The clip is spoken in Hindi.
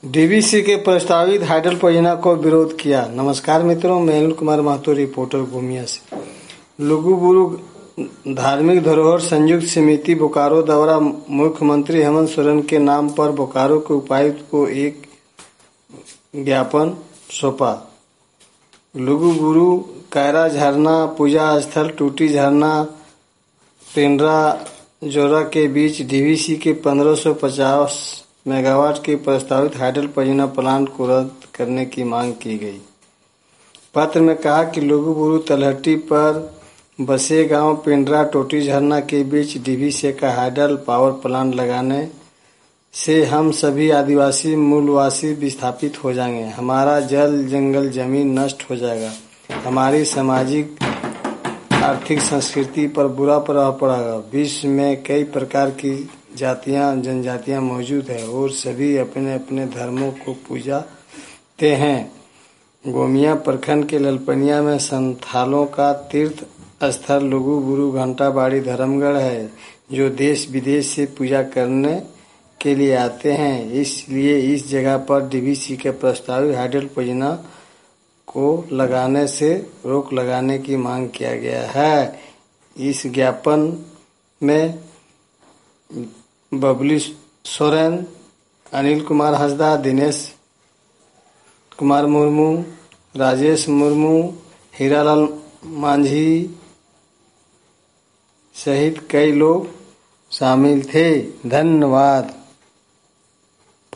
डीवीसी के प्रस्तावित हाइडल परियोजना को विरोध किया। नमस्कार मित्रों, मैं अनिल कुमार महतो, रिपोर्टर गोमिया से। लुगुबुरु धार्मिक धरोहर संयुक्त समिति बोकारो द्वारा मुख्यमंत्री हेमंत सोरेन के नाम पर बोकारो के उपायुक्त को एक ज्ञापन सौंपा। लुगुबुरु कायरा झरना पूजा स्थल टूटी झरना पेंड्रा जोरा के बीच डीवीसी के 1550 मेगावाट के प्रस्तावित हाइडल परियोजना प्लांट को रद्द करने की मांग की गई। पत्र में कहा कि लुगुबुरु तलहटी पर बसे गांव पेंड्रा टोटी झरना के बीच डीवीसी का हाइडल पावर प्लांट लगाने से हम सभी आदिवासी मूलवासी विस्थापित हो जाएंगे। हमारा जल जंगल जमीन नष्ट हो जाएगा। हमारी सामाजिक आर्थिक संस्कृति पर बुरा प्रभाव पड़ेगा। विश्व में कई प्रकार की जातियां जनजातियां मौजूद है और सभी अपने अपने धर्मों को पूजाते हैं। गोमिया प्रखंड के ललपनिया में संथालों का तीर्थ स्थल लुगुबुरु घंटाबाड़ी धर्मगढ़ है, जो देश विदेश से पूजा करने के लिए आते हैं। इसलिए इस जगह पर डीवीसी के प्रस्तावित हाइडल परियोजना को लगाने से रोक लगाने की मांग किया गया है। इस ज्ञापन में बबली सोरेन, अनिल कुमार हंसदा, दिनेश कुमार मुर्मू, राजेश मुर्मू, हीरालाल मांझी सहित कई लोग शामिल थे। धन्यवाद।